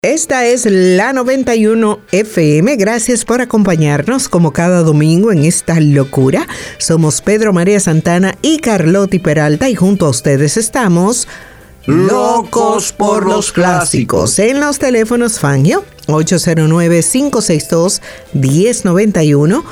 Esta es la 91 FM. Gracias por acompañarnos como cada domingo en esta locura. Somos Pedro María Santana y Carlotti Peralta y junto a ustedes estamos locos por los clásicos. En los teléfonos Fangio 809-562-1091,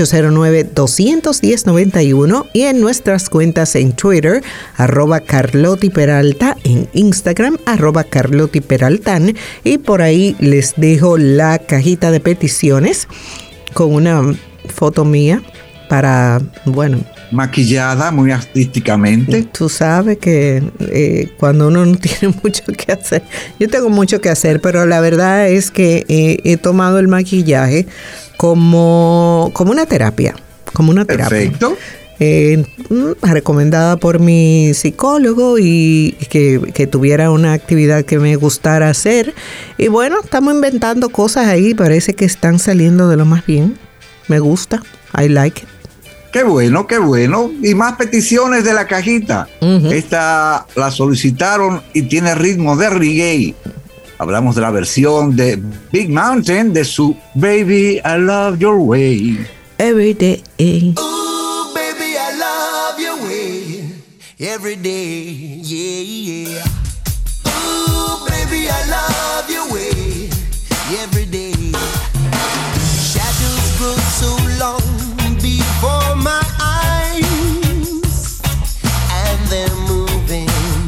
809-21091 y en nuestras cuentas en Twitter, @Carlotti Peralta, en Instagram, @Carlotti Peraltan, y por ahí les dejo la cajita de peticiones con una foto mía para, maquillada muy artísticamente. Tú sabes que cuando uno no tiene mucho que hacer, yo tengo mucho que hacer, pero la verdad es que he tomado el maquillaje como una terapia. Perfecto. Recomendada por mi psicólogo y que tuviera una actividad que me gustara hacer. Y bueno, estamos inventando cosas ahí, parece que están saliendo de lo más bien. Me gusta, I like it. Qué bueno. Y más peticiones de la cajita. Esta la solicitaron y tiene ritmo de reggae. Hablamos de la versión de Big Mountain de su Baby, I Love Your Way. Every day. Ooh, baby, I love your way. Every day, yeah. Ooh, baby, I love your way. Every day. Shadows grow so long before my eyes, and they're moving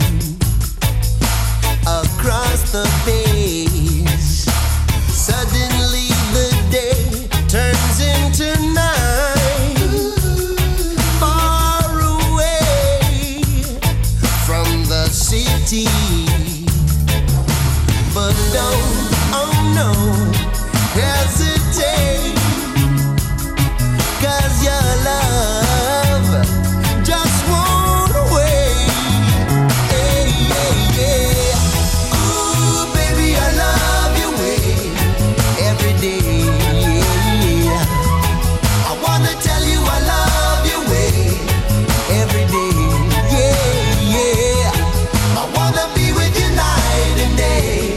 across the page. Suddenly the day turns into night, far away from the city. But don't, oh no, hesitate, 'cause your love just won't wait. Hey, yeah, yeah. Ooh, baby, I love your way every day. Yeah. I wanna tell you I love your way every day. Yeah, yeah. I wanna be with you night and day.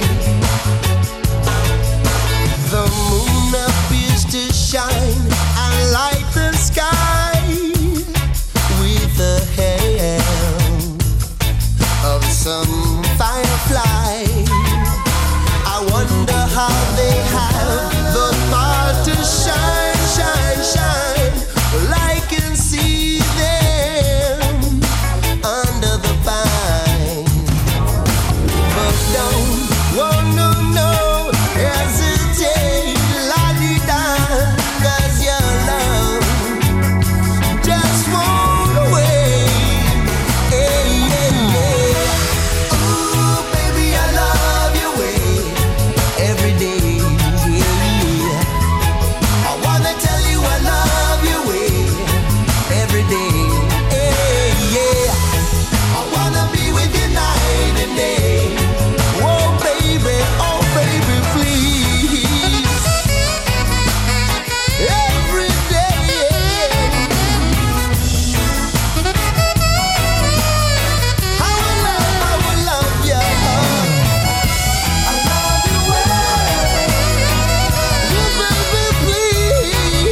The moon appears to shine and light the sky with the help of some firefly. I wonder how they have the power to shine, shine, shine. Well, I can see them under the pine. But don't, oh no, no, hesitate, la-di-da, 'cause your love just won't wait. Hey, yeah, yeah. Ooh, baby, I love your way every day. Yeah. I wanna tell you I love your way every day. Hey, yeah. I wanna be with you night and day. Oh, baby, please. Every day. I will love you. I love you well. Oh, baby, please.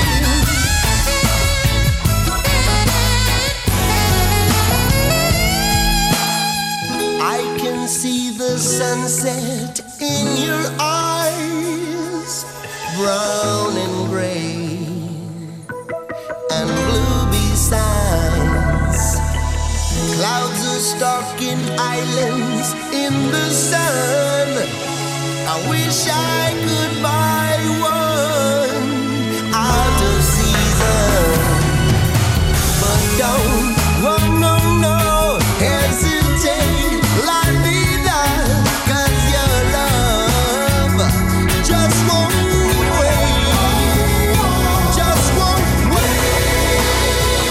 I can see the sunset in your eyes, brown and gray and blue besides. Clouds are stalking islands in the sun. I wish I could buy one out of season. But don't, oh no, no, hesitate, la-di-da, 'cause your love just won't wait, just won't wait.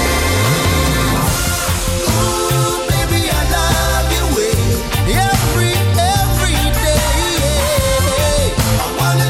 Ooh, baby, I love your way every day. I wanna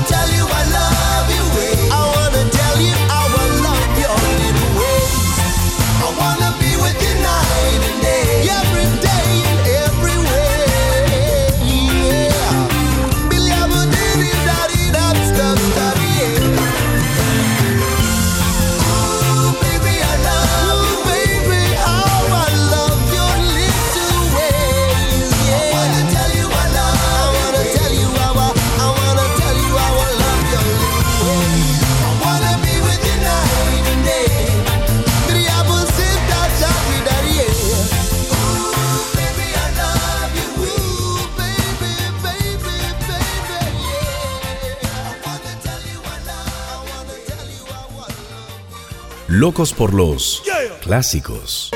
Locos por los clásicos.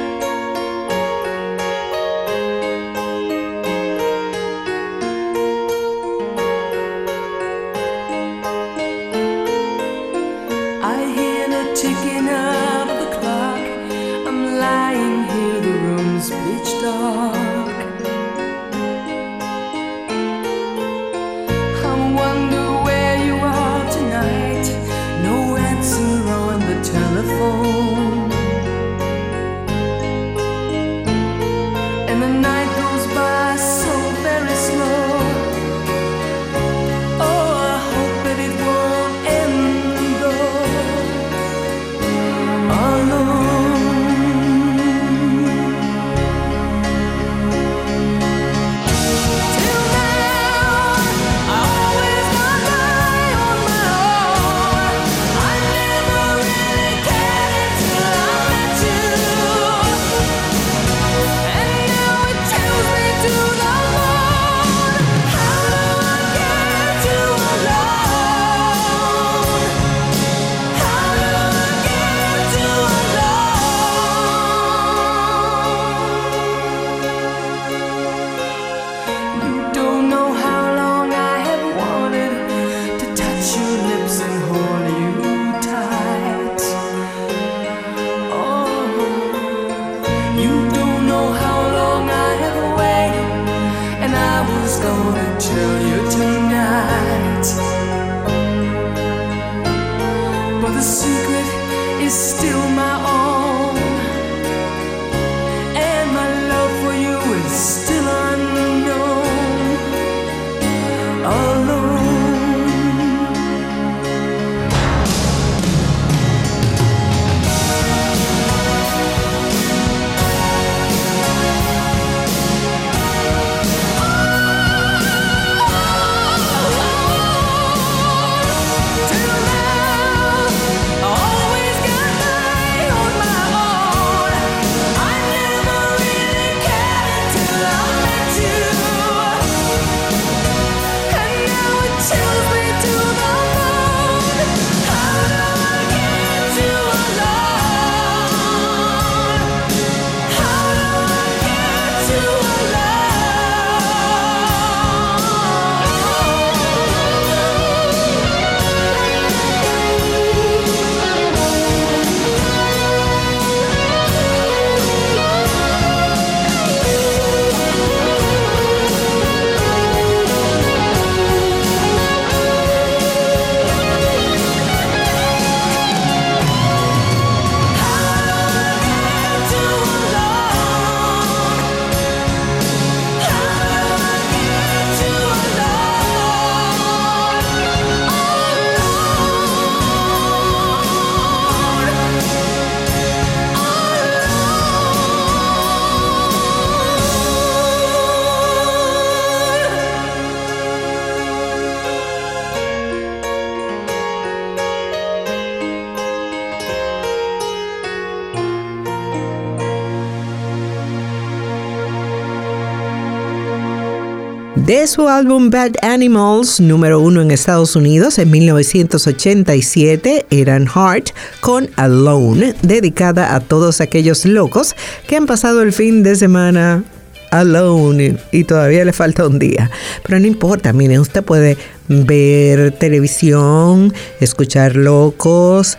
De su álbum Bad Animals, número 1 en Estados Unidos en 1987, Eran Hart con Alone, dedicada a todos aquellos locos que han pasado el fin de semana alone y todavía le falta un día. Pero no importa, miren, usted puede ver televisión, escuchar locos.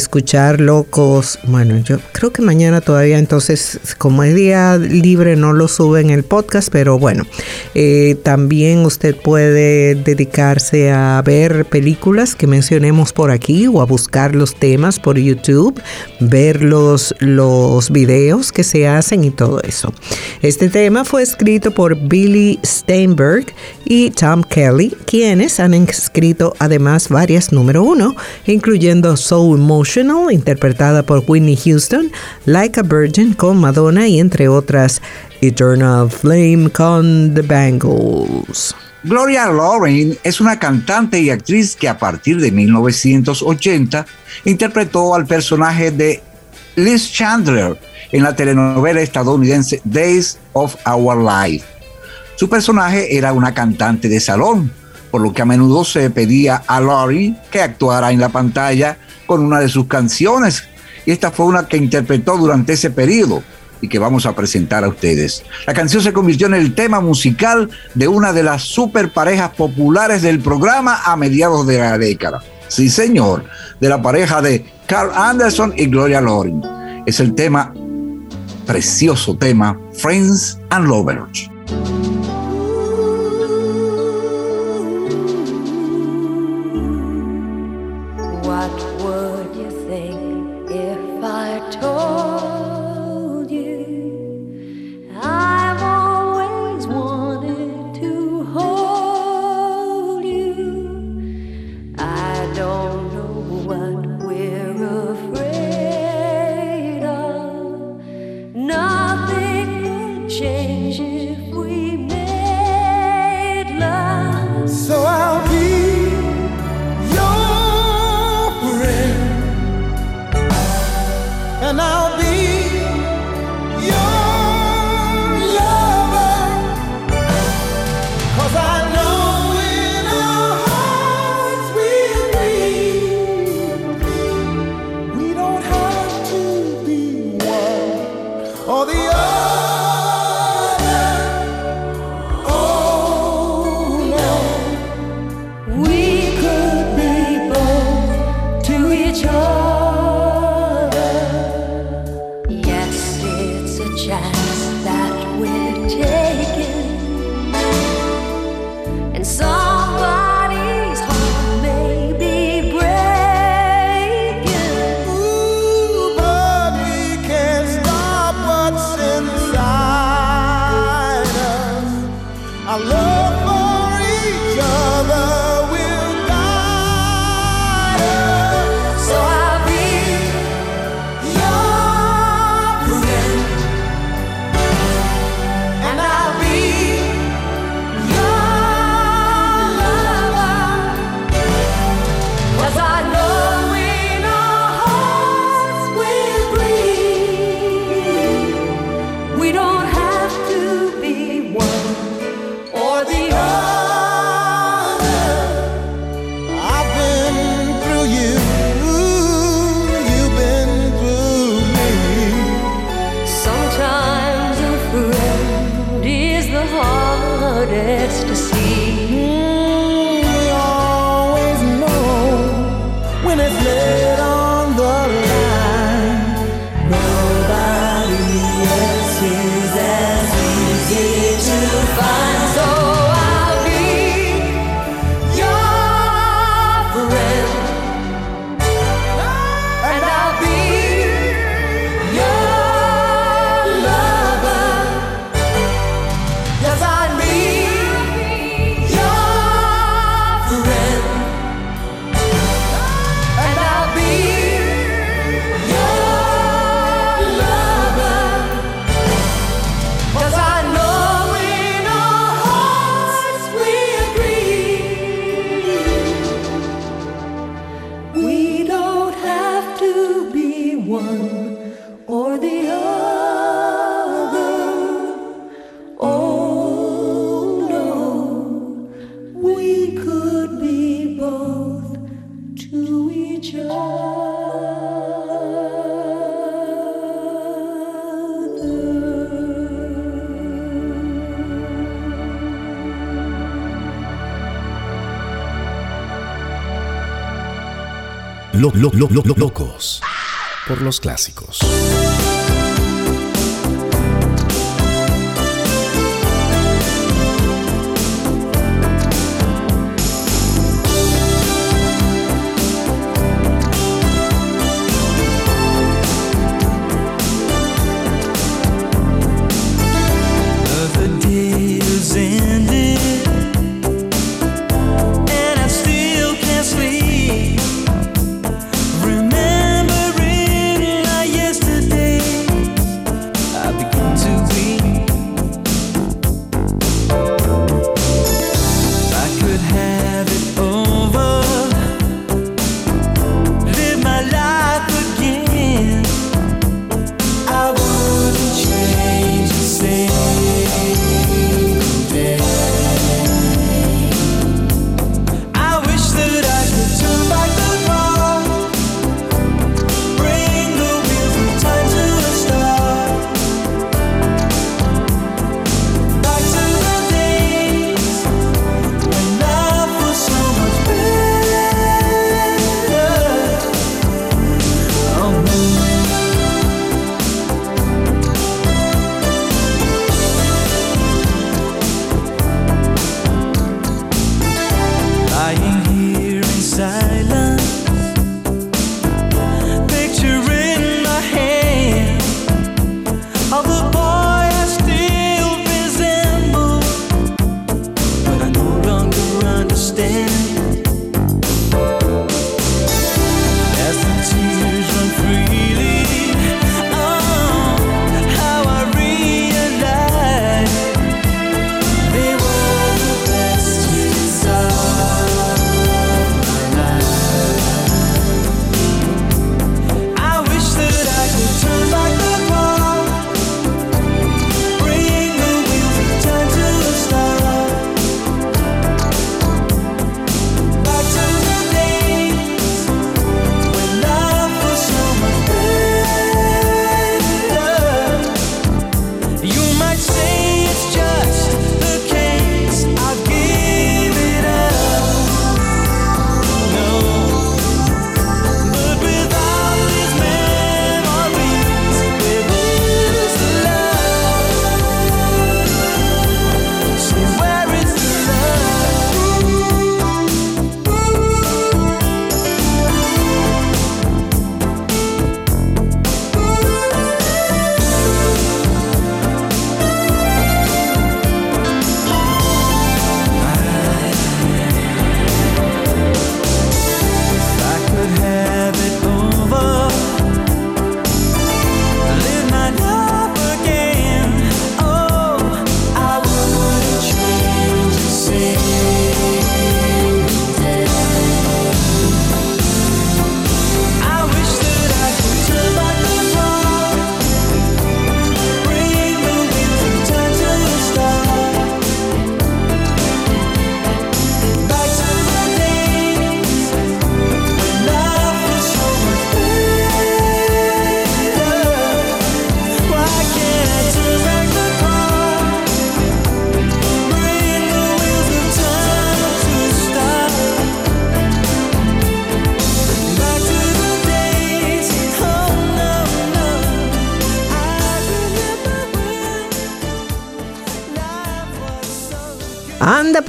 Bueno, yo creo que mañana todavía, entonces, como es día libre, no lo sube en el podcast, pero bueno, también usted puede dedicarse a ver películas que mencionemos por aquí o a buscar los temas por YouTube, ver los videos que se hacen y todo eso. Este tema fue escrito por Billy Steinberg y Tom Kelly, quienes han escrito además varias número 1, incluyendo So Emotional, interpretada por Whitney Houston, Like a Virgin con Madonna y entre otras Eternal Flame con The Bangles. Gloria Loring es una cantante y actriz que a partir de 1980 interpretó al personaje de Liz Chandler en la telenovela estadounidense Days of Our Life. Su personaje era una cantante de salón, por lo que a menudo se pedía a Loring que actuara en la pantalla con una de sus canciones, y esta fue una que interpretó durante ese periodo y que vamos a presentar a ustedes. La canción se convirtió en el tema musical de una de las super parejas populares del programa a mediados de la década. Sí, señor, de la pareja de Carl Anderson y Gloria Loring. Es el tema, precioso tema, Friends and Lovers. What would you think if I told you I've always wanted to hold you? I don't know what we're afraid of. Nothing would change if we made love. So I'll be your friend, and I'll be your lover, 'cause I know in our hearts we agree, we don't have to be one or the other. Oh no, We could be both to each other. Yes, it's a chance that we're taking, and somebody's heart may be breaking. ooh, but we can't stop what's inside us. Our love for each other will guide us. So I'll be Your friend, and I'll be your lover, 'cause I know in our hearts we agree, we don't have to be one or the other. I've been through you, you've been through me. Sometimes a friend is the hardest to see. We always know when it's laid on the line. Nobody else is as easy to find. So I'll be your friend, and I'll be your lover. Yes, I'll be Your friend, and I'll be your lover, 'cause I know in our hearts we agree, we don't have to be one or the other. Oh no, we could be both to each Locos por los clásicos. The day is ended, and I still can't sleep. Remembering our yesterday.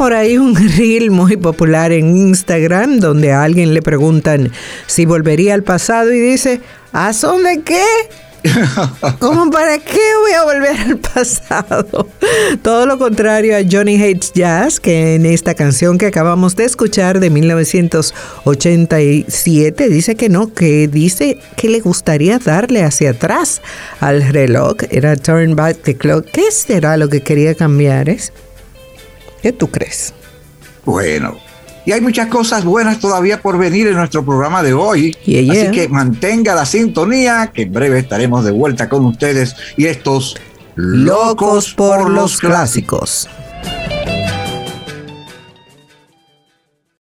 por ahí un reel muy popular en Instagram donde a alguien le preguntan si volvería al pasado y dice, ¿a son de qué? ¿Cómo para qué voy a volver al pasado? Todo lo contrario a Johnny Hates Jazz, que en esta canción que acabamos de escuchar de 1987 dice que no, que dice que le gustaría darle hacia atrás al reloj. Era Turn Back the Clock. ¿Qué será lo que quería cambiar? ¿Qué tú crees? Bueno, y hay muchas cosas buenas todavía por venir en nuestro programa de hoy. Yeah. Así que mantenga la sintonía, que en breve estaremos de vuelta con ustedes y estos Locos por los clásicos.